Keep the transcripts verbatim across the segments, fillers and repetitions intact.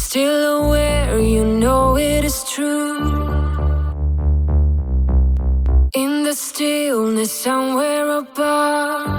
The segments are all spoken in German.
Still aware, you know it is true. In the stillness somewhere above.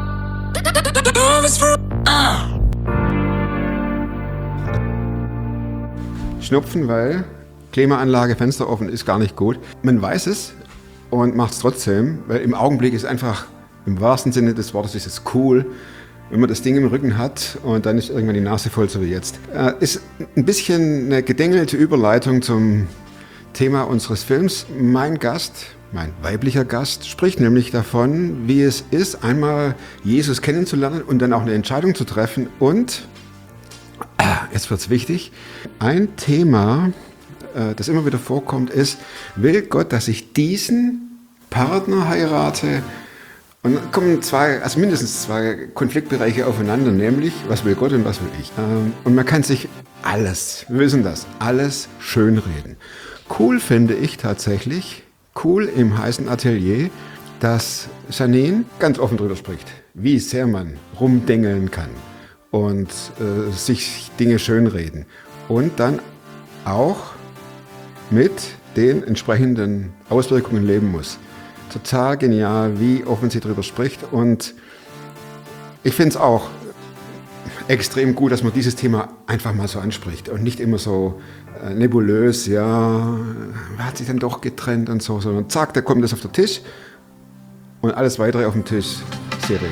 Schnupfen, weil Klimaanlage, Fenster offen ist gar nicht gut. Man weiß es und macht es trotzdem, weil im Augenblick ist einfach, im wahrsten Sinne des Wortes, ist es cool, wenn man das Ding im Rücken hat und dann ist irgendwann die Nase voll, so wie jetzt. Äh, ist ein bisschen eine gedängelte Überleitung zum Thema unseres Films. Mein Gast, mein weiblicher Gast, spricht nämlich davon, wie es ist, einmal Jesus kennenzulernen und dann auch eine Entscheidung zu treffen. Und, äh, jetzt wird's wichtig, ein Thema, äh, das immer wieder vorkommt, ist, will Gott, dass ich diesen Partner heirate? Und dann kommen zwei, also mindestens zwei Konfliktbereiche aufeinander, nämlich, was will Gott und was will ich? Ähm, und man kann sich alles, wir wissen das, alles schönreden. Cool finde ich tatsächlich, cool im heißen Atelier, dass Janine ganz offen drüber spricht, wie sehr man rumdengeln kann und äh, sich Dinge schönreden. Und dann auch mit den entsprechenden Auswirkungen leben muss. Total genial, wie offen sie darüber spricht. Und ich finde es auch extrem gut, dass man dieses Thema einfach mal so anspricht und nicht immer so äh, nebulös, ja, hat sich dann doch getrennt und so, sondern zack, da kommt das auf den Tisch und alles weitere auf dem Tisch seriös.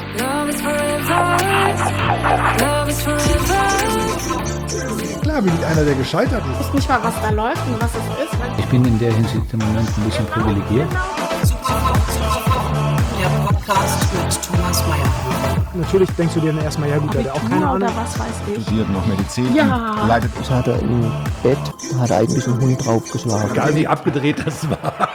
Klar bin ich einer, der gescheitert ist. Ich weiß nicht mal, was da läuft und was es ist. Ich bin in der Hinsicht im Moment ein bisschen privilegiert. Der Podcast mit Thomas Mayer. Natürlich denkst du dir dann erstmal, ja gut, der hat auch keine Ahnung. Oder was weiß ich. Studiert noch Medizin. Ja. Leidet. Das hat er im Bett, hat er eigentlich einen Hund draufgeschlagen. Egal wie abgedreht das war.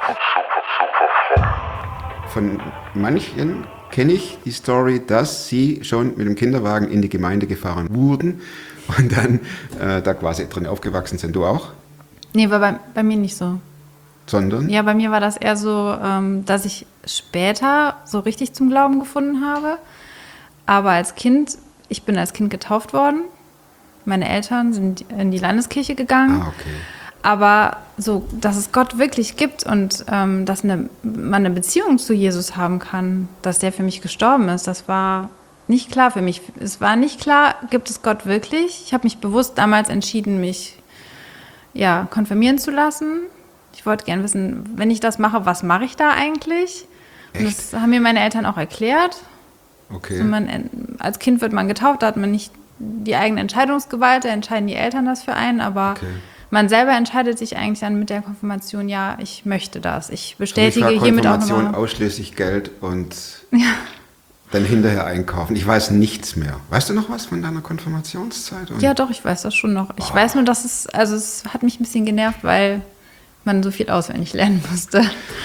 Von manchen kenne ich die Story, dass sie schon mit dem Kinderwagen in die Gemeinde gefahren wurden und dann äh, da quasi drin aufgewachsen sind. Du auch? Nee, war bei, bei mir nicht so. Sondern? Ja, bei mir war das eher so, ähm, dass ich später so richtig zum Glauben gefunden habe. Aber als Kind, ich bin als Kind getauft worden. Meine Eltern sind in die Landeskirche gegangen. Ah, okay. Aber so, dass es Gott wirklich gibt und ähm, dass eine, man eine Beziehung zu Jesus haben kann, dass der für mich gestorben ist, das war nicht klar für mich. Es war nicht klar, gibt es Gott wirklich? Ich habe mich bewusst damals entschieden, mich ja, konfirmieren zu lassen. Ich wollte gerne wissen, wenn ich das mache, was mache ich da eigentlich? Und Echt? das haben mir meine Eltern auch erklärt. Okay. Also man, als Kind wird man getauft, da hat man nicht die eigene Entscheidungsgewalt, da entscheiden die Eltern das für einen, aber Okay. man selber entscheidet sich eigentlich dann mit der Konfirmation, ja, ich möchte das. Ich bestätige Für mich war hiermit auch Konfirmation nochmal. ausschließlich Geld und Ja. dann hinterher einkaufen. Ich weiß nichts mehr. Weißt du noch was von deiner Konfirmationszeit? Und Ja, doch, ich weiß das schon noch. Ich oh. weiß nur, dass es, also es hat mich ein bisschen genervt, weil man so viel auswendig lernen musste.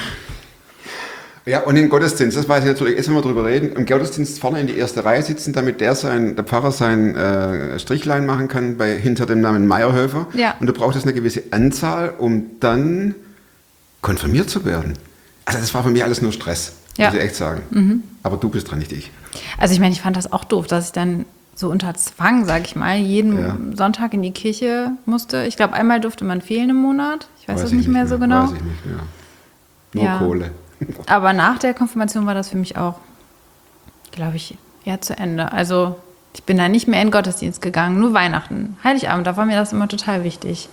Ja, und im Gottesdienst, das weiß ich natürlich, jetzt wenn wir drüber reden, im Gottesdienst vorne in die erste Reihe sitzen, damit der sein, der Pfarrer sein äh, Strichlein machen kann bei, hinter dem Namen Meyerhöfer. Ja. Und du brauchtest eine gewisse Anzahl, um dann konfirmiert zu werden. Also das war für mich alles nur Stress, Ja. muss ich echt sagen. Mhm. Aber du bist dran, nicht ich. Also ich meine, ich fand das auch doof, dass ich dann so unter Zwang, sag ich mal, jeden Ja. Sonntag in die Kirche musste. Ich glaube, einmal durfte man fehlen im Monat. Ich weiß, Weiß das ich nicht mehr so genau. Weiß ich nicht mehr. Nur Ja. Kohle. Aber nach der Konfirmation war das für mich auch, glaube ich, eher zu Ende. Also ich bin da nicht mehr in den Gottesdienst gegangen, nur Weihnachten. Heiligabend, da war mir das immer total wichtig.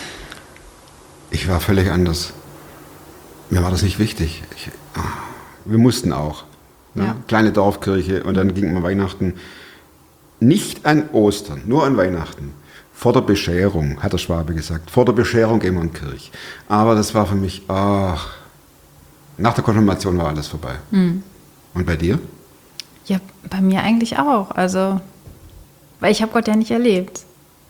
Ich war völlig anders. Mir war das nicht wichtig. Ich, ah, wir mussten auch. Ne? Ja. Kleine Dorfkirche und dann ging man Weihnachten. Nicht an Ostern, nur an Weihnachten. Vor der Bescherung, hat der Schwabe gesagt. Vor der Bescherung gehen wir in die Kirche. Aber das war für mich, ach, nach der Konfirmation war alles vorbei. Hm. Und bei dir? Ja, bei mir eigentlich auch. Also, weil ich habe Gott ja nicht erlebt.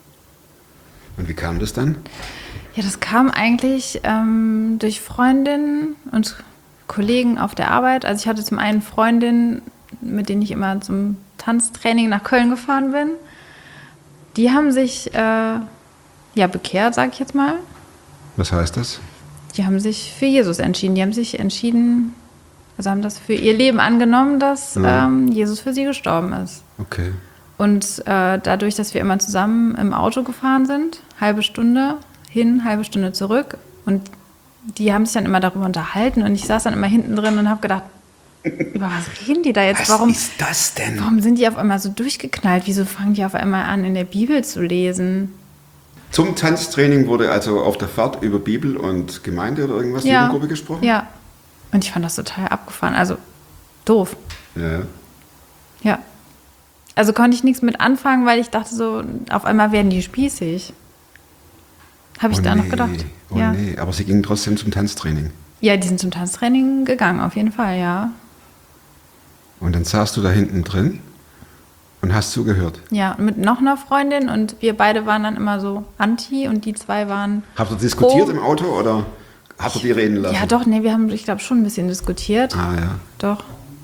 Und wie kam das dann? Ja, das kam eigentlich ähm, durch Freundinnen und Kollegen auf der Arbeit. Also ich hatte zum einen Freundinnen, mit denen ich immer zum Tanztraining nach Köln gefahren bin. Die haben sich äh, ja bekehrt, sag ich jetzt mal. Was heißt das? Die haben sich für Jesus entschieden. Die haben sich entschieden, also haben das für ihr Leben angenommen, dass Ja. ähm, Jesus für sie gestorben ist. Okay. Und äh, dadurch, dass wir immer zusammen im Auto gefahren sind, halbe Stunde hin, halbe Stunde zurück. Und die haben sich dann immer darüber unterhalten. Und ich saß dann immer hinten drin und habe gedacht, über was reden die da jetzt? Was Warum, ist das denn? warum sind die auf einmal so durchgeknallt? Wieso fangen die auf einmal an, in der Bibel zu lesen? Zum Tanztraining wurde also auf der Fahrt über Bibel und Gemeinde oder irgendwas, Ja. Jugendgruppe gesprochen? Ja. Und ich fand das total abgefahren. Also doof. Ja. Ja. Also konnte ich nichts mit anfangen, weil ich dachte so, auf einmal werden die spießig. Habe ich Oh da noch nee, gedacht. Oh ja. nee, aber sie gingen trotzdem zum Tanztraining. Ja, die sind zum Tanztraining gegangen, auf jeden Fall, ja. Und dann saßt du da hinten drin und hast zugehört. Ja, mit noch einer Freundin und wir beide waren dann immer so anti und die zwei waren... Habt ihr diskutiert pro. im Auto oder habt ihr die reden lassen? Ja, doch, nee, wir haben, ich glaube, schon ein bisschen diskutiert. Ah ja. Doch.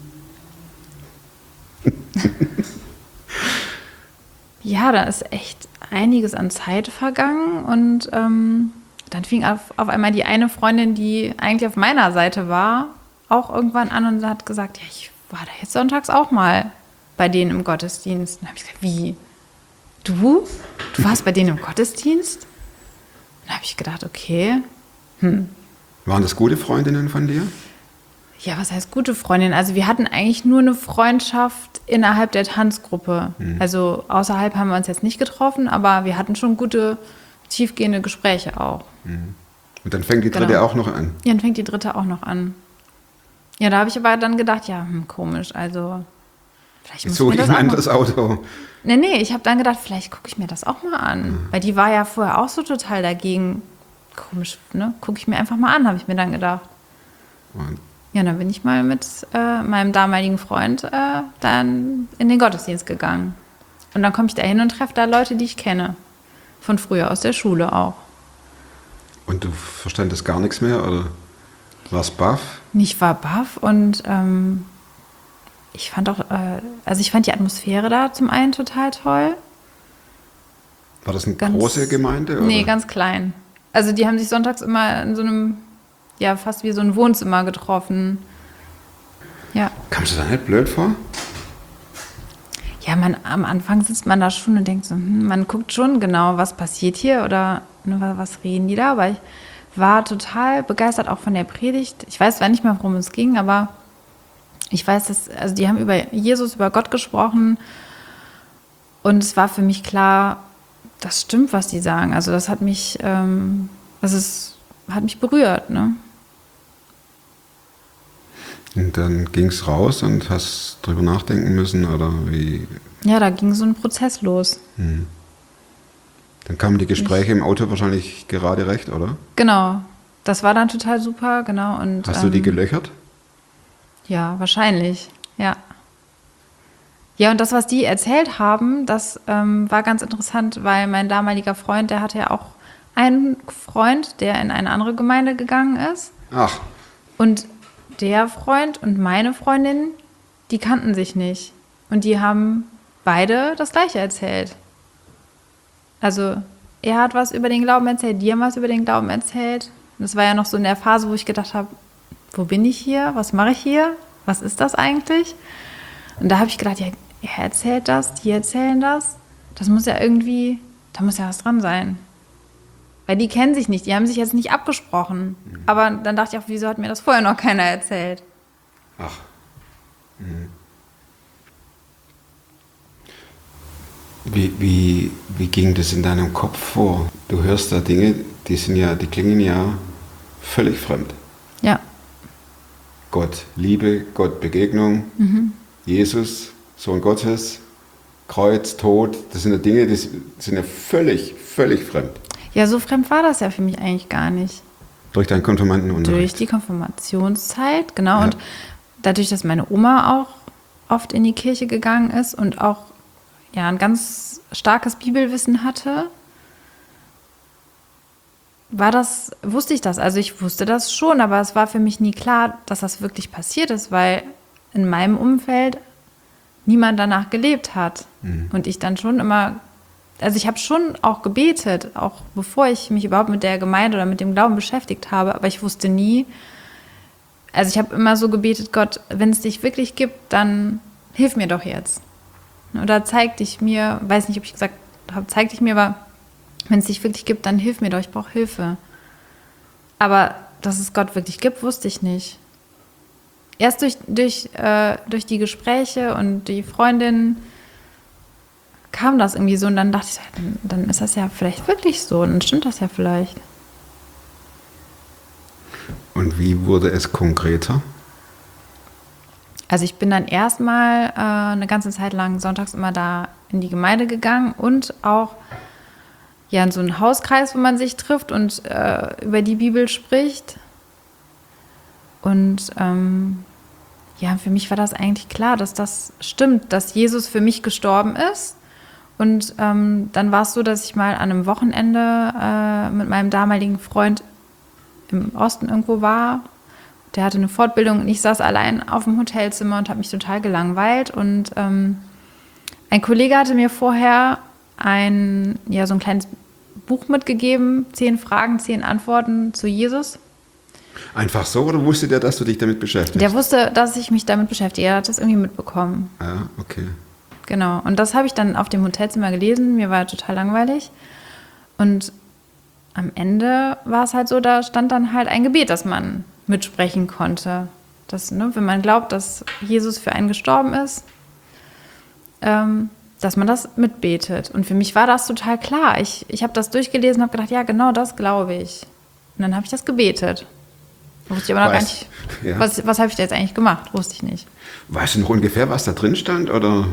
Ja, da ist echt einiges an Zeit vergangen und ähm, dann fing auf, auf einmal die eine Freundin, die eigentlich auf meiner Seite war, auch irgendwann an und hat gesagt, ja, ich war da jetzt sonntags auch mal bei denen im Gottesdienst. Und dann habe ich gesagt, wie? Du? Du warst bei denen im Gottesdienst? Dann habe ich gedacht, okay, hm. Waren das gute Freundinnen von dir? Ja, was heißt gute Freundin? Also wir hatten eigentlich nur eine Freundschaft innerhalb der Tanzgruppe. Mhm. Also außerhalb haben wir uns jetzt nicht getroffen, aber wir hatten schon gute, tiefgehende Gespräche auch. Mhm. Und dann fängt die dritte Genau. auch noch an. Ja, dann fängt die dritte auch noch an. Ja, da habe ich aber dann gedacht, ja, hm, komisch, also vielleicht muss Jetzt suche ich mir ich das ein auch mal... anderes Auto. Nee, nee, ich habe dann gedacht, vielleicht gucke ich mir das auch mal an. Mhm. Weil die war ja vorher auch so total dagegen. Komisch, ne? Gucke ich mir einfach mal an, habe ich mir dann gedacht. Und Ja, dann bin ich mal mit äh, meinem damaligen Freund äh, dann in den Gottesdienst gegangen. Und dann komme ich da hin und treffe da Leute, die ich kenne. Von früher aus der Schule auch. Und du verstandest gar nichts mehr oder warst baff? Ich war baff und ähm, ich fand auch, äh, also ich fand die Atmosphäre da zum einen total toll. War das eine Ganz- große Gemeinde? Nee, oder? ganz klein. Also die haben sich sonntags immer in so einem, ja, fast wie so ein Wohnzimmer getroffen. Ja. Kamst du da nicht blöd vor? Ja, man, am Anfang sitzt man da schon und denkt so, hm, man guckt schon genau, was passiert hier oder ne, was, was reden die da. Aber ich war total begeistert auch von der Predigt. Ich weiß zwar nicht mehr, worum es ging, aber ich weiß, dass, also die haben über Jesus, über Gott gesprochen und es war für mich klar, das stimmt, was die sagen. Also das hat mich, ähm, das ist, hat mich berührt, ne? Und dann ging es raus und hast drüber nachdenken müssen oder wie? Ja, da ging so ein Prozess los. Dann kamen die Gespräche im Auto wahrscheinlich gerade recht, oder? Genau. Das war dann total super, genau. Und, Hast du die ähm, gelöchert? Ja, wahrscheinlich, ja. Ja, und das, was die erzählt haben, das ähm, war ganz interessant, weil mein damaliger Freund, der hatte ja auch einen Freund, der in eine andere Gemeinde gegangen ist. Ach, Und der Freund und meine Freundin, die kannten sich nicht. Und die haben beide das Gleiche erzählt. Also er hat was über den Glauben erzählt, die haben was über den Glauben erzählt. Und das war ja noch so in der Phase, wo ich gedacht habe, wo bin ich hier? Was mache ich hier? Was ist das eigentlich? Und da habe ich gedacht, ja, er erzählt das, die erzählen das. Das muss ja irgendwie, da muss ja was dran sein. Weil die kennen sich nicht, die haben sich jetzt nicht abgesprochen. Aber dann dachte ich auch, wieso hat mir das vorher noch keiner erzählt? ach. Mhm. Wie, wie, wie ging das in deinem Kopf vor? Du hörst da Dinge, die sind ja, die klingen ja völlig fremd. Ja, Gott Liebe, Gott Begegnung, Jesus, Sohn Gottes, Kreuz, Tod, das sind ja Dinge, die sind ja völlig, völlig fremd. ja, so fremd war das ja für mich eigentlich gar nicht. Durch deinen Konfirmandenunterricht. Durch die Konfirmationszeit, genau. Ja. Und dadurch, dass meine Oma auch oft in die Kirche gegangen ist und auch ja, ein ganz starkes Bibelwissen hatte, war das, wusste ich das. Also ich wusste das schon, aber es war für mich nie klar, dass das wirklich passiert ist, weil in meinem Umfeld niemand danach gelebt hat. Mhm. Und ich dann schon immer, also ich habe schon auch gebetet, auch bevor ich mich überhaupt mit der Gemeinde oder mit dem Glauben beschäftigt habe, aber ich wusste nie, also ich habe immer so gebetet, Gott, wenn es dich wirklich gibt, dann hilf mir doch jetzt. oder zeig dich mir, weiß nicht, ob ich gesagt habe, zeig dich mir, aber wenn es dich wirklich gibt, dann hilf mir doch, ich brauche Hilfe. Aber dass es Gott wirklich gibt, wusste ich nicht. Erst durch, durch, äh, durch die Gespräche und die Freundin kam das irgendwie so und dann dachte ich, dann, dann ist das ja vielleicht wirklich so, dann stimmt das ja vielleicht. Und wie wurde es konkreter? Also ich bin dann erstmal äh, eine ganze Zeit lang sonntags immer da in die Gemeinde gegangen und auch ja, in so einen Hauskreis, wo man sich trifft und äh, über die Bibel spricht. Und ähm, ja, für mich war das eigentlich klar, dass das stimmt, dass Jesus für mich gestorben ist. Und ähm, dann war es so, dass ich mal an einem Wochenende äh, mit meinem damaligen Freund im Osten irgendwo war. Der hatte eine Fortbildung und ich saß allein auf dem Hotelzimmer und habe mich total gelangweilt. Und ähm, ein Kollege hatte mir vorher ein, ja, so ein kleines Buch mitgegeben, zehn Fragen, zehn Antworten zu Jesus. Einfach so oder wusste der, dass du dich damit beschäftigst? Der wusste, dass ich mich damit beschäftige. Er hat das irgendwie mitbekommen. Ja, okay. Genau. Und das habe ich dann auf dem Hotelzimmer gelesen. Mir war total langweilig. Und am Ende war es halt so, da stand dann halt ein Gebet, das man mitsprechen konnte. Das, ne, wenn man glaubt, dass Jesus für einen gestorben ist, ähm, dass man das mitbetet. Und für mich war das total klar. Ich, ich habe das durchgelesen und habe gedacht, ja, genau das glaube ich. Und dann habe ich das gebetet. Wusste ich aber noch gar nicht, ja. was, was habe ich da jetzt eigentlich gemacht? Wusste ich nicht. Weißt du noch ungefähr, was da drin stand? Oder?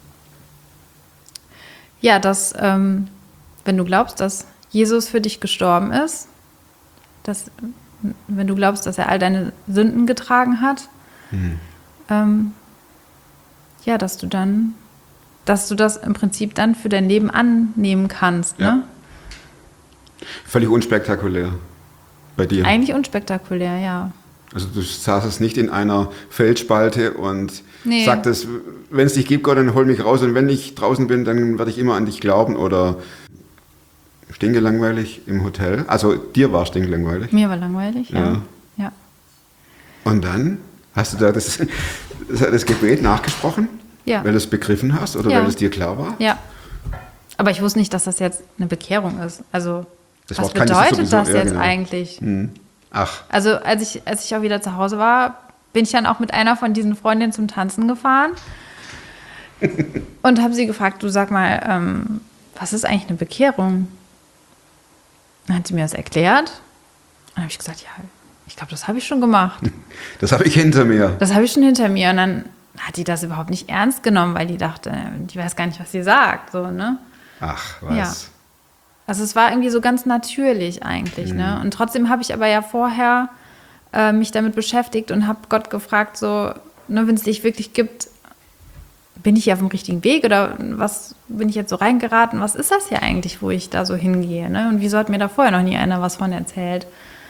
Ja, dass, ähm, wenn du glaubst, dass Jesus für dich gestorben ist, dass, wenn du glaubst, dass er all deine Sünden getragen hat, mhm. ähm, ja, dass du dann, dass du das im Prinzip dann für dein Leben annehmen kannst. Ja. Ne? Völlig unspektakulär bei dir. Eigentlich unspektakulär, ja. Also du saßest nicht in einer Felsspalte und Nee. sagtest, wenn es dich gibt, Gott, dann hol mich raus und wenn ich draußen bin, dann werde ich immer an dich glauben oder stinkelangweilig im Hotel. Also dir war stinkelangweilig. Mir war langweilig, ja. Ja. ja. Und dann hast du da das, das Gebet nachgesprochen? Ja. Weil du es begriffen hast oder Ja. weil es dir klar war? Ja. Aber ich wusste nicht, dass das jetzt eine Bekehrung ist. Also, Das was Wort kanntest du bedeutet sowieso, das ja, jetzt genau. eigentlich? Hm. Ach, Also, als ich, als ich auch wieder zu Hause war, bin ich dann auch mit einer von diesen Freundinnen zum Tanzen gefahren und habe sie gefragt, du sag mal, ähm, was ist eigentlich eine Bekehrung? Dann hat sie mir das erklärt. Dann habe ich gesagt, ja, ich glaube, das habe ich schon gemacht. das habe ich hinter mir. Das habe ich schon hinter mir. Und dann hat die das überhaupt nicht ernst genommen, weil die dachte, die weiß gar nicht, was sie sagt. So, ne? Ach, was? Ja. Also es war irgendwie so ganz natürlich eigentlich. Mhm. Ne? Und trotzdem habe ich aber ja vorher äh, mich damit beschäftigt und habe Gott gefragt, so, ne, wenn es dich wirklich gibt, bin ich hier auf dem richtigen Weg oder was bin ich jetzt so reingeraten? Was ist das hier eigentlich, wo ich da so hingehe? Ne? Und wieso hat mir da vorher noch nie einer was von erzählt?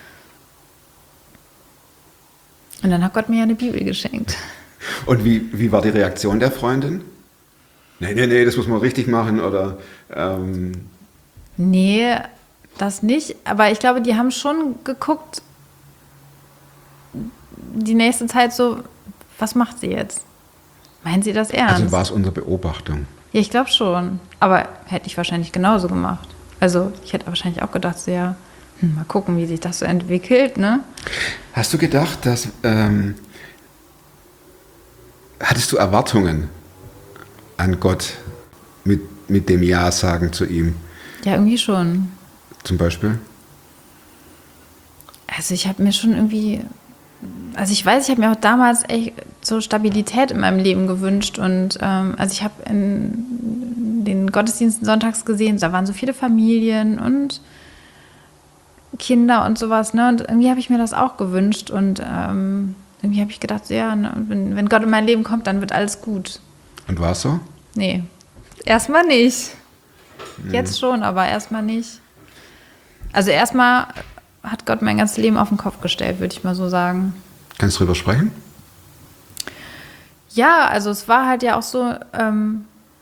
Und dann hat Gott mir ja eine Bibel geschenkt. Und wie, wie war die Reaktion der Freundin? Nee, nee, nee, das muss man richtig machen oder... Ähm Nee, das nicht. Aber ich glaube, die haben schon geguckt, die nächste Zeit so, was macht sie jetzt? Meinen sie das ernst? Also war es unsere Beobachtung. Ja, ich glaube schon. Aber hätte ich wahrscheinlich genauso gemacht. Also ich hätte wahrscheinlich auch gedacht, so, ja, hm, mal gucken, wie sich das so entwickelt, ne? Hast du gedacht, dass... Ähm, hattest du Erwartungen an Gott mit, mit dem Ja-Sagen zu ihm? Ja, irgendwie schon. Zum Beispiel? Also ich habe mir schon irgendwie, also ich weiß, ich habe mir auch damals echt so Stabilität in meinem Leben gewünscht und ähm, also ich habe in den Gottesdiensten sonntags gesehen, da waren so viele Familien und Kinder und sowas, ne? Und irgendwie habe ich mir das auch gewünscht und ähm, irgendwie habe ich gedacht, so, ja, ne, wenn, wenn Gott in mein Leben kommt, dann wird alles gut. Und war es so? Nee, erstmal nicht. Jetzt schon, aber erstmal nicht. Also erstmal hat Gott mein ganzes Leben auf den Kopf gestellt, würde ich mal so sagen. Kannst du drüber sprechen? Ja, also es war halt ja auch so, ähm,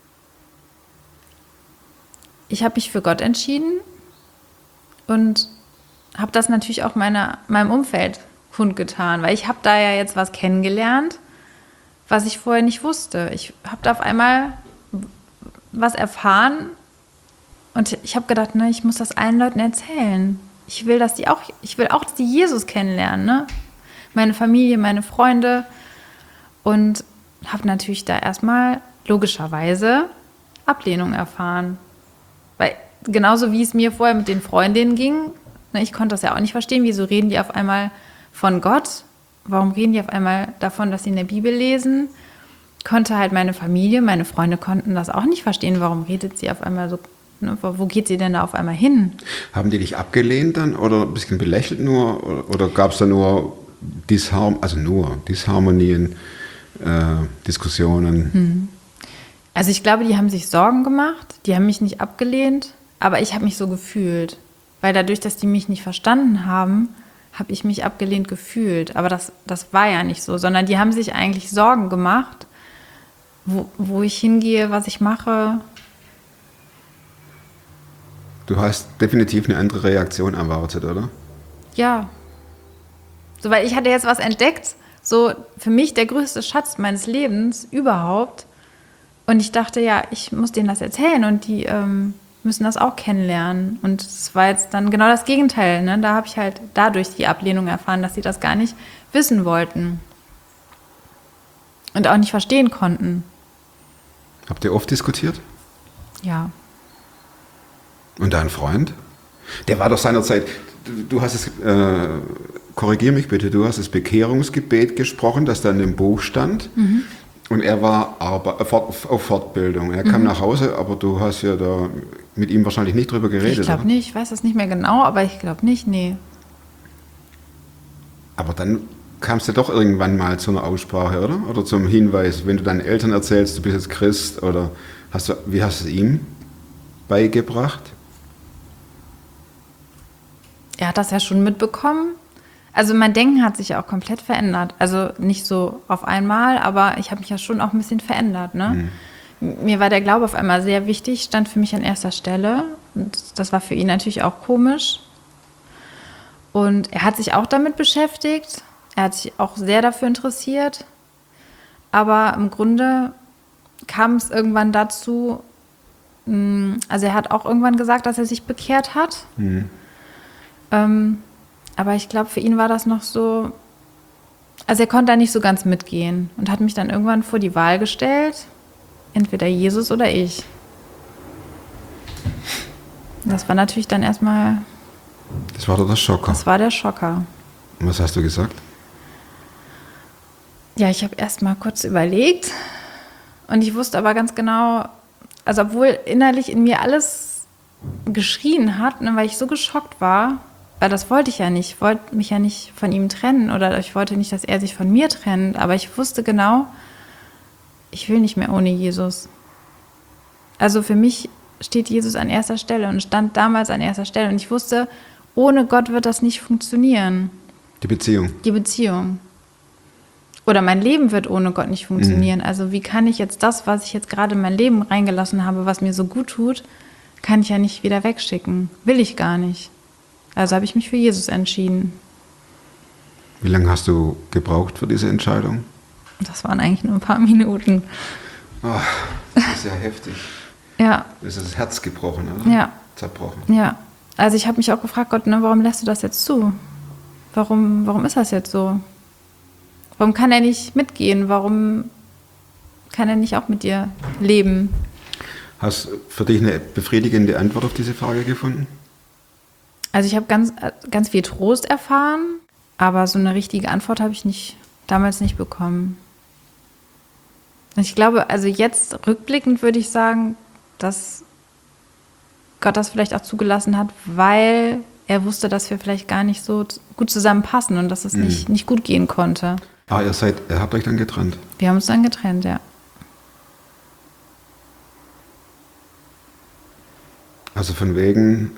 ich habe mich für Gott entschieden und habe das natürlich auch meiner, meinem Umfeld kundgetan, weil ich habe da ja jetzt was kennengelernt, was ich vorher nicht wusste. Ich habe da auf einmal, was erfahren und ich habe gedacht, ne, ich muss das allen Leuten erzählen. Ich will, dass die auch, ich will auch, dass die Jesus kennenlernen, ne? Meine Familie, meine Freunde und habe natürlich da erstmal logischerweise Ablehnung erfahren. Weil genauso wie es mir vorher mit den Freundinnen ging, ne, ich konnte das ja auch nicht verstehen, wieso reden die auf einmal von Gott? Warum reden die auf einmal davon, dass sie in der Bibel lesen? Konnte halt meine Familie, meine Freunde konnten das auch nicht verstehen. Warum redet sie auf einmal so, ne, wo geht sie denn da auf einmal hin? Haben die dich abgelehnt dann oder ein bisschen belächelt nur? Oder, oder gab es da nur Disharm also nur Disharmonien, äh, Diskussionen? Hm. Also ich glaube, die haben sich Sorgen gemacht, die haben mich nicht abgelehnt, aber ich habe mich so gefühlt. Weil dadurch, dass die mich nicht verstanden haben, habe ich mich abgelehnt gefühlt. Aber das, das war ja nicht so, sondern die haben sich eigentlich Sorgen gemacht, wo, wo ich hingehe, was ich mache. Du hast definitiv eine andere Reaktion erwartet, oder? Ja. So, weil ich hatte jetzt was entdeckt, so für mich der größte Schatz meines Lebens überhaupt. Und ich dachte, ja, ich muss denen das erzählen und die ähm, müssen das auch kennenlernen. Und es war jetzt dann genau das Gegenteil. Ne? Da habe ich halt dadurch die Ablehnung erfahren, dass sie das gar nicht wissen wollten. Und auch nicht verstehen konnten. Habt ihr oft diskutiert? Ja. Und dein Freund? Der war doch seinerzeit, du, du hast es, äh, korrigier mich bitte, du hast das Bekehrungsgebet gesprochen, das da in dem Buch stand. Mhm. Und er war Arbe- fort, auf Fortbildung. Er kam mhm. nach Hause, aber du hast ja da mit ihm wahrscheinlich nicht drüber geredet. Ich glaube nicht, ich weiß das nicht mehr genau, aber ich glaube nicht, nee. Aber dann kam es ja doch irgendwann mal zu einer Aussprache, oder? Oder zum Hinweis, wenn du deinen Eltern erzählst, du bist jetzt Christ, oder hast du, wie hast du es ihm beigebracht? Er hat das ja schon mitbekommen. Also mein Denken hat sich ja auch komplett verändert. Also nicht so auf einmal, aber ich habe mich ja schon auch ein bisschen verändert. Ne? Mhm. Mir war der Glaube auf einmal sehr wichtig, stand für mich an erster Stelle. Und das war für ihn natürlich auch komisch. Und er hat sich auch damit beschäftigt. Er hat sich auch sehr dafür interessiert. Aber im Grunde kam es irgendwann dazu, also er hat auch irgendwann gesagt, dass er sich bekehrt hat. Mhm. Ähm, aber ich glaube, für ihn war das noch so, also er konnte da nicht so ganz mitgehen und hat mich dann irgendwann vor die Wahl gestellt, entweder Jesus oder ich. Das war natürlich dann erstmal... Das war doch der Schocker. Das war der Schocker. Und was hast du gesagt? Ja, ich habe erst mal kurz überlegt und ich wusste aber ganz genau, also obwohl innerlich in mir alles geschrien hat, ne, weil ich so geschockt war, weil das wollte ich ja nicht. Ich wollte mich ja nicht von ihm trennen oder ich wollte nicht, dass er sich von mir trennt. Aber ich wusste genau, ich will nicht mehr ohne Jesus. Also für mich steht Jesus an erster Stelle und stand damals an erster Stelle. Und ich wusste, ohne Gott wird das nicht funktionieren. Die Beziehung. Die Beziehung. Oder mein Leben wird ohne Gott nicht funktionieren. Mhm. Also wie kann ich jetzt das, was ich jetzt gerade in mein Leben reingelassen habe, was mir so gut tut, kann ich ja nicht wieder wegschicken. Will ich gar nicht. Also habe ich mich für Jesus entschieden. Wie lange hast du gebraucht für diese Entscheidung? Das waren eigentlich nur ein paar Minuten. Oh, das ist ja heftig. Ja. Das ist das Herz gebrochen, oder? Ja. Zerbrochen. Ja. Also ich habe mich auch gefragt, Gott, ne, warum lässt du das jetzt zu? Warum, warum ist das jetzt so? Warum kann er nicht mitgehen? Warum kann er nicht auch mit dir leben? Hast du für dich eine befriedigende Antwort auf diese Frage gefunden? Also ich habe ganz, ganz viel Trost erfahren, aber so eine richtige Antwort habe ich nicht, damals nicht bekommen. Ich glaube, also jetzt rückblickend würde ich sagen, dass Gott das vielleicht auch zugelassen hat, weil er wusste, dass wir vielleicht gar nicht so gut zusammenpassen und dass es mhm. nicht, nicht gut gehen konnte. Ah, ihr seid, ihr habt euch dann getrennt? Wir haben uns dann getrennt, ja. Also von wegen,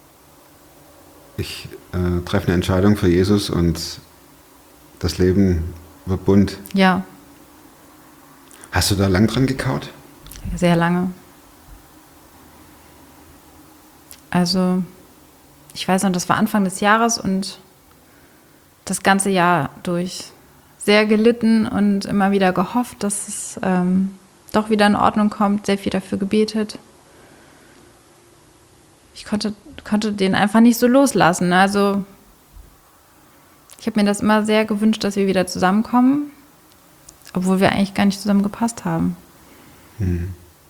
ich äh, treffe eine Entscheidung für Jesus und das Leben wird bunt. Ja. Hast du da lang dran gekaut? Sehr lange. Also, ich weiß noch, das war Anfang des Jahres und das ganze Jahr durch sehr gelitten und immer wieder gehofft, dass es, ähm, doch wieder in Ordnung kommt, sehr viel dafür gebetet. Ich konnte, konnte den einfach nicht so loslassen. Also ich habe mir das immer sehr gewünscht, dass wir wieder zusammenkommen, obwohl wir eigentlich gar nicht zusammen gepasst haben. Hm.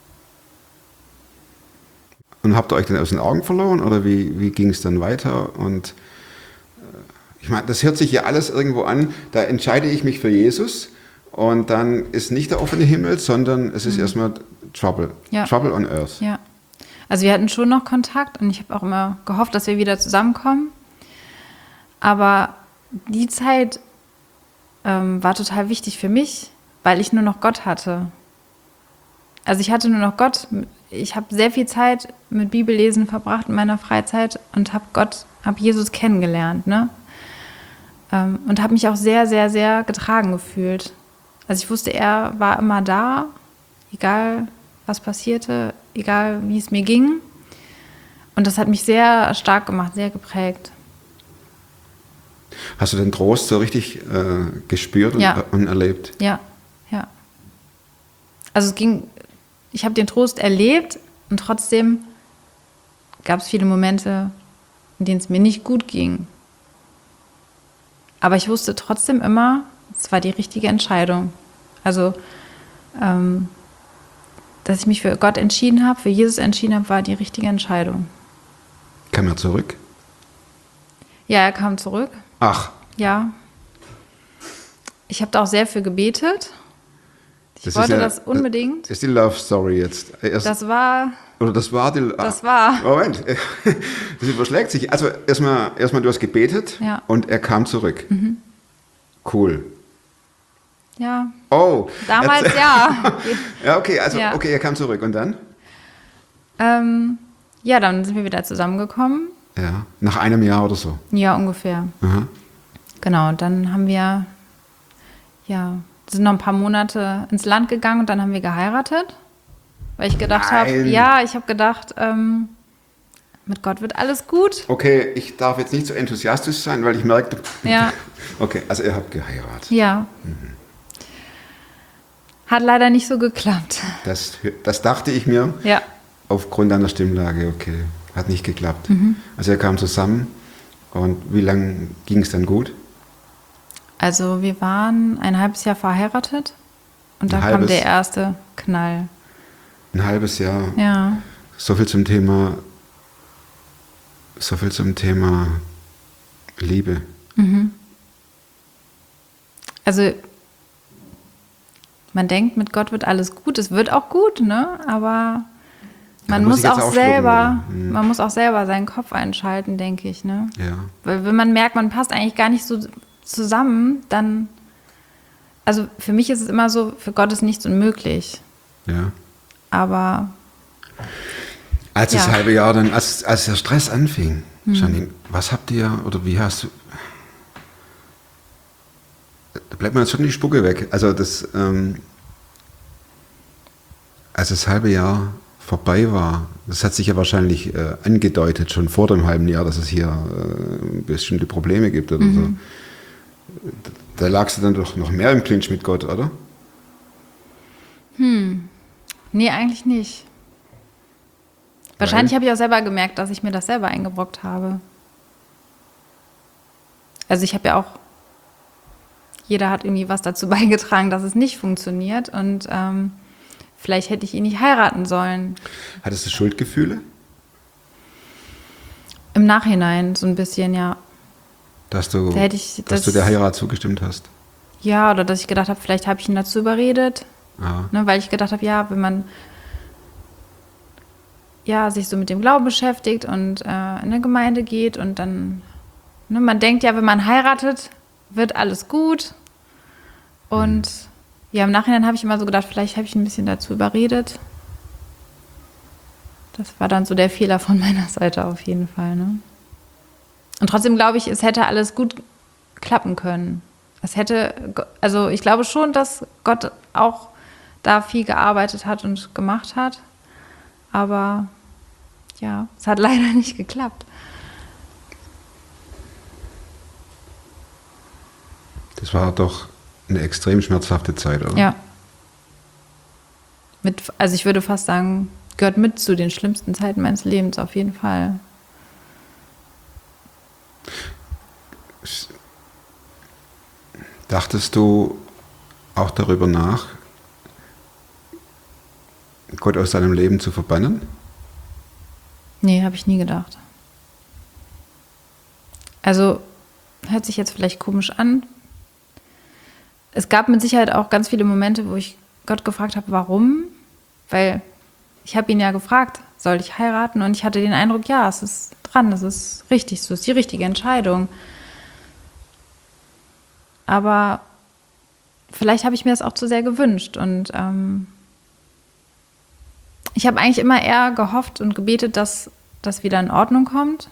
Und habt ihr euch dann aus den Augen verloren oder wie, wie ging es dann weiter? Und äh, ich meine, das hört sich ja alles irgendwo an, da entscheide ich mich für Jesus und dann ist nicht der offene Himmel, sondern es ist mhm. erstmal Trouble. Ja. Trouble on Earth. Ja. Also wir hatten schon noch Kontakt und ich habe auch immer gehofft, dass wir wieder zusammenkommen. Aber die Zeit ähm, war total wichtig für mich, weil ich nur noch Gott hatte. Also ich hatte nur noch Gott. Ich habe sehr viel Zeit mit Bibellesen verbracht in meiner Freizeit und habe Gott, habe Jesus kennengelernt, ne? Ähm, und habe mich auch sehr, sehr, sehr getragen gefühlt. Also ich wusste, er war immer da, egal was passierte, egal wie es mir ging. Und das hat mich sehr stark gemacht, sehr geprägt. Hast du den Trost so richtig äh, gespürt und, Ja. und erlebt? Ja, ja. Also es ging, ich habe den Trost erlebt und trotzdem gab es viele Momente, in denen es mir nicht gut ging. Aber ich wusste trotzdem immer, es war die richtige Entscheidung. Also, ähm, dass ich mich für Gott entschieden habe, für Jesus entschieden habe, war die richtige Entscheidung. Kam er zurück? Ja, er kam zurück. Ach, Ja. Ich habe da auch sehr für gebetet. Ich das wollte ist ja, das unbedingt. Das ist die Love Story jetzt. Erst, Das war, oder das war die. das ah, war. Moment, das überschlägt sich. Also erstmal, erstmal du hast gebetet Ja. und er kam zurück. Mhm. Cool. Ja, Oh. damals erzähl- ja. Ja, okay, also Ja. okay, er kam zurück und dann? ähm, ja, dann sind wir wieder zusammengekommen. Ja, nach einem Jahr oder so. Ja, ungefähr. Aha. Genau, und dann haben wir, ja, sind noch ein paar Monate ins Land gegangen und dann haben wir geheiratet. Weil ich gedacht habe, Nein. ja, ich habe gedacht, ähm, mit Gott wird alles gut. Okay, ich darf jetzt nicht so enthusiastisch sein, weil ich merkte. Ja. Okay, also ihr habt geheiratet. Ja. Hat leider nicht so geklappt. Das, das dachte ich mir Ja. aufgrund deiner Stimmlage, okay. Hat nicht geklappt. Mhm. Also ihr kam zusammen und wie lange ging es dann gut? Also wir waren ein halbes Jahr verheiratet und da Ein kam halbes? der erste Knall. Ein halbes Jahr. Ja. So viel zum Thema, so viel zum Thema Liebe. Also man denkt, mit Gott wird alles gut. Es wird auch gut, ne? Aber man muss muss ich jetzt auch auch selber, schlucken. Hm. man muss auch selber seinen Kopf einschalten, denke ich, ne? Ja. Weil wenn man merkt, man passt eigentlich gar nicht so zusammen, dann, also für mich ist es immer so, für Gott ist nichts unmöglich. Ja. Aber Als das Ja. halbe Jahr dann, als, als der Stress anfing, Janine, was habt ihr oder wie hast du. Da bleibt mir jetzt schon die Spucke weg. Also das, ähm, als das halbe Jahr vorbei war, das hat sich ja wahrscheinlich äh, angedeutet, schon vor dem halben Jahr, dass es hier äh, bestimmte Probleme gibt oder so. Da lagst du dann doch noch mehr im Clinch mit Gott, oder? nee, eigentlich nicht. Wahrscheinlich habe ich auch selber gemerkt, dass ich mir das selber eingebrockt habe. Also ich habe ja auch, jeder hat irgendwie was dazu beigetragen, dass es nicht funktioniert und ähm, vielleicht hätte ich ihn nicht heiraten sollen. Hattest du Schuldgefühle? Im Nachhinein so ein bisschen, ja. Dass du, Da hätte ich dass das- du der Heirat zugestimmt hast? Ja, oder dass ich gedacht habe, vielleicht habe ich ihn dazu überredet, Ja. ne, weil ich gedacht habe, ja, wenn man ja, sich so mit dem Glauben beschäftigt und äh, in eine Gemeinde geht und dann, ne, man denkt ja, wenn man heiratet, wird alles gut. Und ja, im Nachhinein habe ich immer so gedacht, vielleicht habe ich ihn ein bisschen dazu überredet. Das war dann so der Fehler von meiner Seite auf jeden Fall. Ne? Und trotzdem glaube ich, es hätte alles gut klappen können. Es hätte, also ich glaube schon, dass Gott auch da viel gearbeitet hat und gemacht hat. Aber ja, es hat leider nicht geklappt. Das war doch eine extrem schmerzhafte Zeit, oder? Ja. Mit, also ich würde fast sagen, gehört mit zu den schlimmsten Zeiten meines Lebens, auf jeden Fall. Dachtest du auch darüber nach, Gott aus deinem Leben zu verbannen? Nee, habe ich nie gedacht. Also, hört sich jetzt vielleicht komisch an. Es gab mit Sicherheit auch ganz viele Momente, wo ich Gott gefragt habe, warum? Weil ich habe ihn ja gefragt, soll ich heiraten? Und ich hatte den Eindruck, ja, es ist dran, es ist richtig, es ist die richtige Entscheidung. Aber vielleicht habe ich mir das auch zu sehr gewünscht. Und ähm, ich habe eigentlich immer eher gehofft und gebetet, dass das wieder in Ordnung kommt.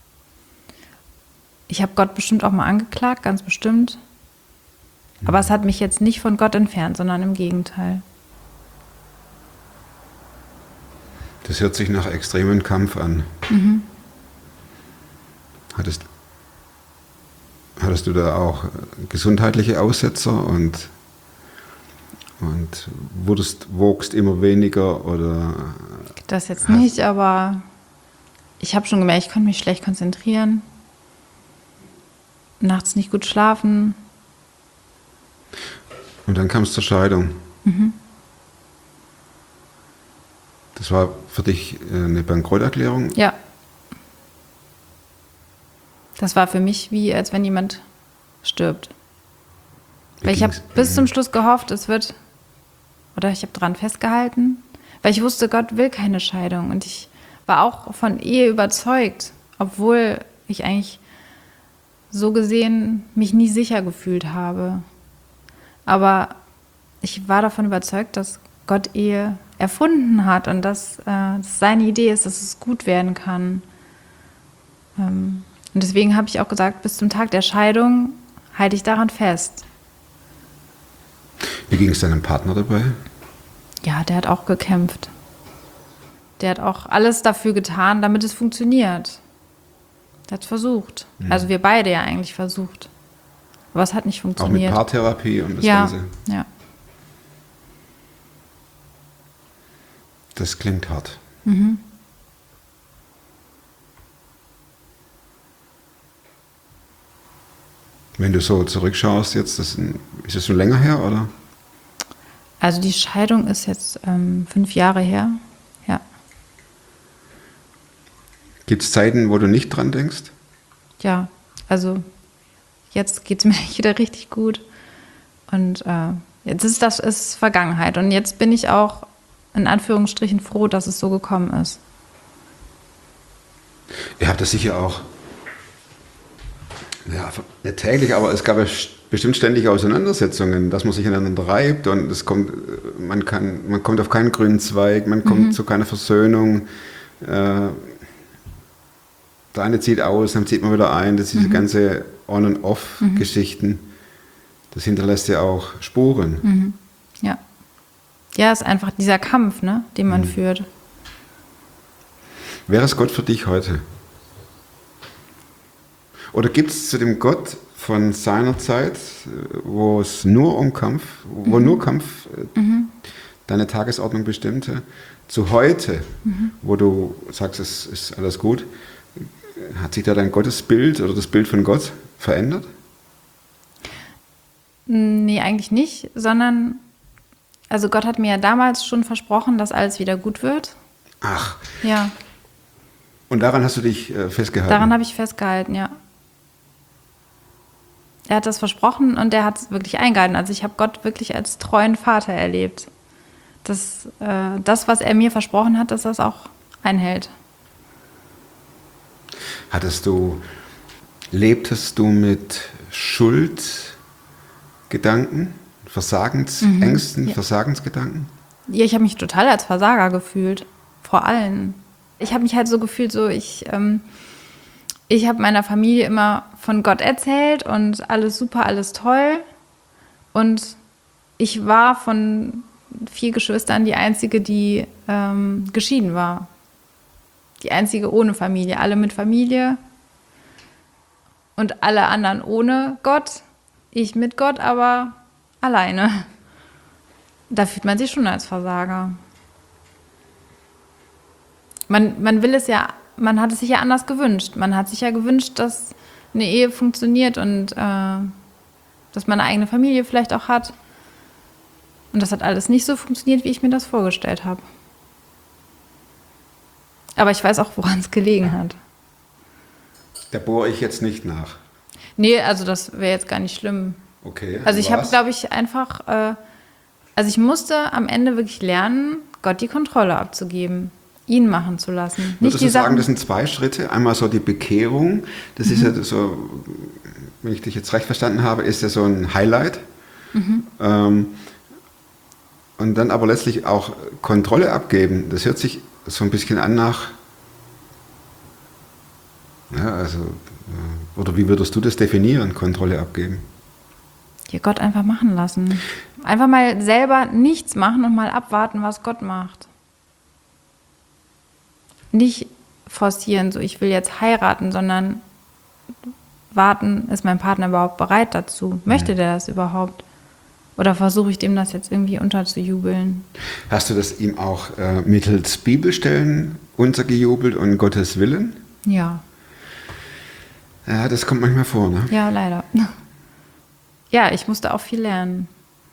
Ich habe Gott bestimmt auch mal angeklagt, ganz bestimmt. Aber es hat mich jetzt nicht von Gott entfernt, sondern im Gegenteil. Das hört sich nach extremen Kampf an. Mhm. Hattest, hattest du da auch gesundheitliche Aussetzer und, und wurdest, wogst immer weniger? Oder das jetzt nicht, aber ich habe schon gemerkt, ich konnte mich schlecht konzentrieren. Nachts nicht gut schlafen. Und dann kam es zur Scheidung. Mhm. Das war für dich eine Bankrotterklärung? Ja. Das war für mich wie, als wenn jemand stirbt. Wie Weil ich habe ging's? bis zum Schluss gehofft, es wird, oder ich habe dran festgehalten, weil ich wusste, Gott will keine Scheidung. Und ich war auch von Ehe überzeugt, obwohl ich eigentlich so gesehen mich nie sicher gefühlt habe. Aber ich war davon überzeugt, dass Gott Ehe erfunden hat und dass äh, das seine Idee ist, dass es gut werden kann. Ähm, und deswegen habe ich auch gesagt, bis zum Tag der Scheidung halte ich daran fest. Wie ging es deinem Partner dabei? Ja, der hat auch gekämpft. Der hat auch alles dafür getan, damit es funktioniert. Der hat es versucht. Mhm. Also wir beide ja eigentlich versucht. Aber es hat nicht funktioniert. Auch mit Paartherapie und das ja, Ganze? Ja. Das klingt hart. Mhm. Wenn du so zurückschaust jetzt, das ist, ist das schon länger her, oder? Also die Scheidung ist jetzt ähm, fünf Jahre her. Ja. Gibt es Zeiten, wo du nicht dran denkst? Ja, also jetzt geht es mir wieder richtig gut. Und äh, jetzt ist das ist Vergangenheit. Und jetzt bin ich auch in Anführungsstrichen froh, dass es so gekommen ist. Ihr habt das sicher auch, ja, nicht täglich, aber es gab ja bestimmt ständig Auseinandersetzungen, dass man sich aneinander reibt und es kommt, man kann, man kommt auf keinen grünen Zweig, man kommt mhm. zu keiner Versöhnung. Äh, der eine zieht aus, dann zieht man wieder ein. Das diese mhm. ganze On- und Off-Geschichten, mhm. das hinterlässt ja auch Spuren. Mhm. Ja. Ja, ist einfach dieser Kampf, ne, den man mhm. führt. Wer ist Gott für dich heute? Oder gibt es zu dem Gott von seiner Zeit, wo es nur um Kampf, wo mhm. nur Kampf mhm. deine Tagesordnung bestimmte, zu heute, mhm. wo du sagst, es ist alles gut, hat sich da dein Gottesbild oder das Bild von Gott verändert? Nee, eigentlich nicht, sondern also Gott hat mir ja damals schon versprochen, dass alles wieder gut wird. Ach. Ja. Und daran hast du dich äh, festgehalten? Daran habe ich festgehalten, ja. Er hat das versprochen und er hat es wirklich eingehalten. Also ich habe Gott wirklich als treuen Vater erlebt. Dass äh, das, was er mir versprochen hat, dass das auch einhält. Hattest du, lebtest du mit Schuldgedanken, Versagensängsten, mhm, ja. Versagensgedanken? Ja, ich habe mich total als Versager gefühlt, vor allem. Ich habe mich halt so gefühlt, so ich, ähm, ich habe meiner Familie immer von Gott erzählt und alles super, alles toll. Und ich war von vier Geschwistern die Einzige, die ähm, geschieden war. Die Einzige ohne Familie, alle mit Familie und alle anderen ohne Gott. Ich mit Gott, aber alleine. da fühlt man sich schon als Versager. Man, man will es ja, man hat es sich ja anders gewünscht. Man hat sich ja gewünscht, dass eine Ehe funktioniert und äh, dass man eine eigene Familie vielleicht auch hat. Und das hat alles nicht so funktioniert, wie ich mir das vorgestellt habe. Aber ich weiß auch, woran es gelegen hat. Da bohre ich jetzt nicht nach. Nee, also das wäre jetzt gar nicht schlimm. Okay. Also ich habe, was? glaube ich, einfach, äh, also ich musste am Ende wirklich lernen, Gott die Kontrolle abzugeben, ihn machen zu lassen. Nicht Würdest die du sagen, Sachen, das sind zwei Schritte? Einmal so die Bekehrung, das Mhm. ist ja so, wenn ich dich jetzt recht verstanden habe, ist ja so ein Highlight. Mhm. Ähm, und dann aber letztlich auch Kontrolle abgeben. Das hört sich so ein bisschen an nach, ja, also, äh, oder wie würdest du das definieren, Kontrolle abgeben? ja, Gott einfach machen lassen. Einfach mal selber nichts machen und mal abwarten, was Gott macht. Nicht forcieren, so ich will jetzt heiraten, sondern warten, ist mein Partner überhaupt bereit dazu? Möchte der das überhaupt? Oder versuche ich dem das jetzt irgendwie unterzujubeln? Hast du das ihm auch äh, mittels Bibelstellen untergejubelt und Gottes Willen? Ja, Ja, das kommt manchmal vor, ne? ja, leider. Ja, ich musste auch viel lernen.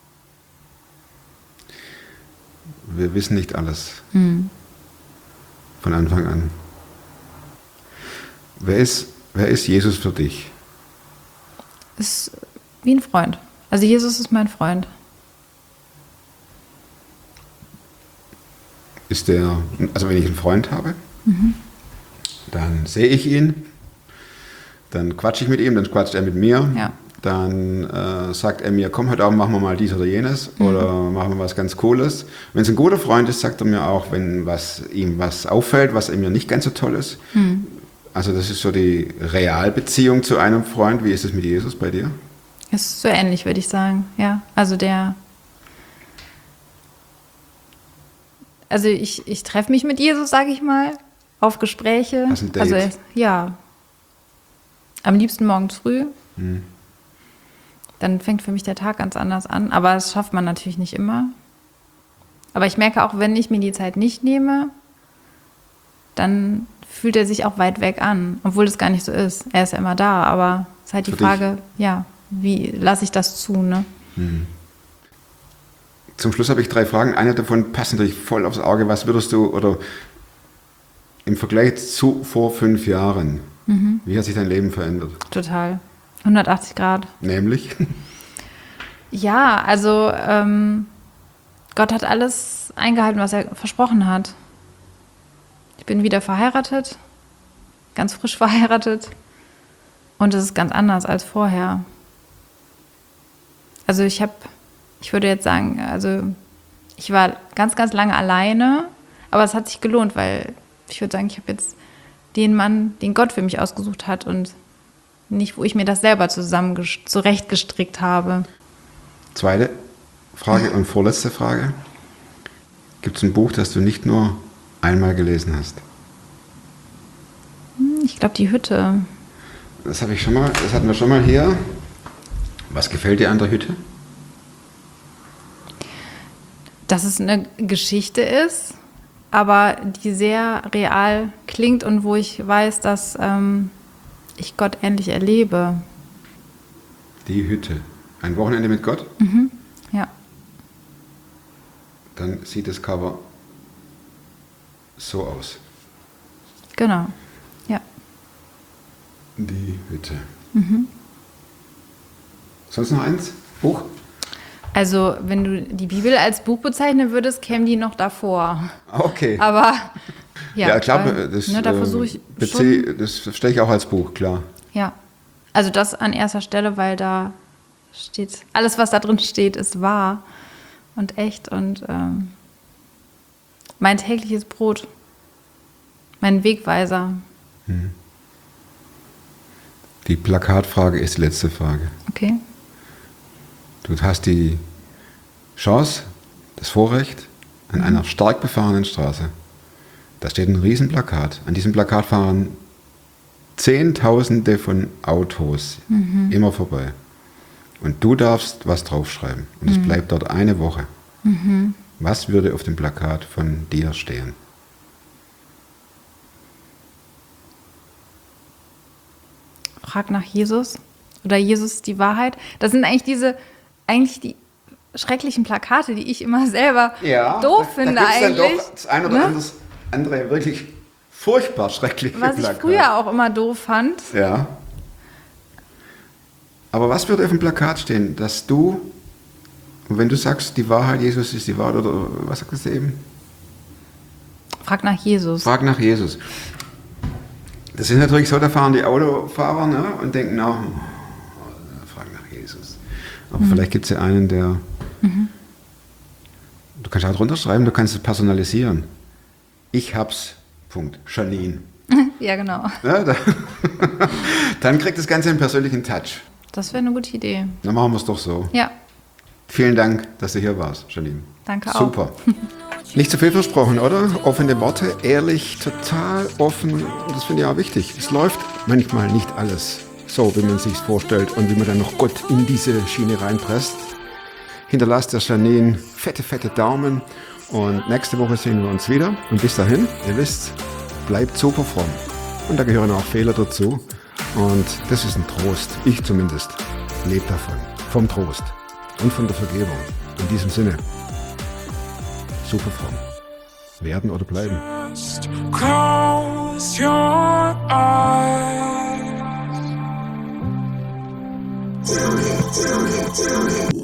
Wir wissen nicht alles. Hm. Von Anfang an. Wer ist, wer ist Jesus für dich? Ist wie ein Freund. Also Jesus ist mein Freund. Ist der, also wenn ich einen Freund habe, Mhm. dann sehe ich ihn, dann quatsche ich mit ihm, dann quatscht er mit mir, Ja. dann äh, sagt er mir, komm, heute Abend machen wir mal dies oder jenes Mhm. oder machen wir was ganz Cooles. Wenn es ein guter Freund ist, sagt er mir auch, wenn was, ihm was auffällt, was ihm nicht ganz so toll ist. Mhm. Also das ist so die Realbeziehung zu einem Freund. Wie ist es mit Jesus bei dir? Ist so ähnlich, würde ich sagen. Ja, also der. Also ich, ich treffe mich mit Jesus, sage ich mal, auf Gespräche. Hast ein Date? Also er- ja. Am liebsten morgens früh. Hm. Dann fängt für mich der Tag ganz anders an. Aber das schafft man natürlich nicht immer. Aber ich merke auch, wenn ich mir die Zeit nicht nehme, dann fühlt er sich auch weit weg an. Obwohl das gar nicht so ist. Er ist ja immer da. Aber es ist halt die Für dich? Frage, ja, wie lasse ich das zu, ne? Zum Schluss habe ich drei Fragen. Eine davon passt natürlich voll aufs Auge. Was würdest du, oder im Vergleich zu vor fünf Jahren, Mhm. wie hat sich dein Leben verändert? Total. hundertachtzig Grad. Nämlich? Ja, also ähm, Gott hat alles eingehalten, was er versprochen hat. Ich bin wieder verheiratet, ganz frisch verheiratet. Und es ist ganz anders als vorher. Also ich habe, ich würde jetzt sagen, also ich war ganz, ganz lange alleine, aber es hat sich gelohnt, weil ich würde sagen, ich habe jetzt den Mann, den Gott für mich ausgesucht hat und nicht, wo ich mir das selber zusammen ges- zurechtgestrickt habe. Zweite Frage und vorletzte Frage. Gibt es ein Buch, das du nicht nur einmal gelesen hast? Hm, Ich glaube, die Hütte. Das habe ich schon mal, das hatten wir schon mal hier. Was gefällt dir an der Hütte? Dass es eine Geschichte ist, aber die sehr real klingt und wo ich weiß, dass ähm, ich Gott ähnlich erlebe. Die Hütte. Ein Wochenende mit Gott? Ja, Dann sieht das Cover so aus. genau. Ja. Die Hütte. Sonst noch eins? Buch? Also, wenn du die Bibel als Buch bezeichnen würdest, käme die noch davor. Okay. Aber ja, Ja, klar, weil, das, ne, da äh, versuche ich bezieh- schon. das verstehe ich auch als Buch, klar. Ja, also das an erster Stelle, weil da steht, alles, was da drin steht, ist wahr und echt und ähm, mein tägliches Brot, mein Wegweiser. Die Plakatfrage ist die letzte Frage. Okay. Du hast die Chance, das Vorrecht, an einer stark befahrenen Straße. Da steht ein Riesenplakat. An diesem Plakat fahren Zehntausende von Autos immer vorbei. Und du darfst was draufschreiben. Und es bleibt dort eine Woche. Mhm. Was würde auf dem Plakat von dir stehen? Frag nach Jesus oder Jesus ist die Wahrheit. Das sind eigentlich diese, eigentlich die schrecklichen Plakate, die ich immer selber doof da, finde da gibt's eigentlich. dann doch das eine oder Ne? anderes, andere wirklich furchtbar schreckliche Was ich Plakate. früher auch immer doof fand. Ja. Aber was würde auf dem Plakat stehen, dass du, wenn du sagst, die Wahrheit, Jesus ist die Wahrheit, oder was sagst du eben? Frag nach Jesus. Frag nach Jesus. Das ist natürlich so, da fahren die Autofahrer, ne, und denken, na, frag nach Jesus. Aber mhm. vielleicht gibt es ja einen, der, mhm. du kannst auch drunter schreiben, du kannst es personalisieren. Ich hab's, Punkt, Janine. Ja, genau. Ja, da, dann kriegt das Ganze einen persönlichen Touch. Das wäre eine gute Idee. Dann machen wir es doch so. Ja, Vielen Dank, dass du hier warst, Janine. danke auch. Super. Nicht zu viel versprochen, oder? Offene Worte, ehrlich, total offen. Das finde ich auch wichtig. Es läuft manchmal nicht alles so, wie man es sich vorstellt und wie man dann noch Gott in diese Schiene reinpresst. Hinterlasst der Janine fette, fette Daumen. Und nächste Woche sehen wir uns wieder. Und bis dahin, ihr wisst, bleibt super fromm. Und da gehören auch Fehler dazu. Und das ist ein Trost. Ich zumindest lebe davon. Vom Trost und von der Vergebung. In diesem Sinne, super fromm. Werden oder bleiben. Close your eyes.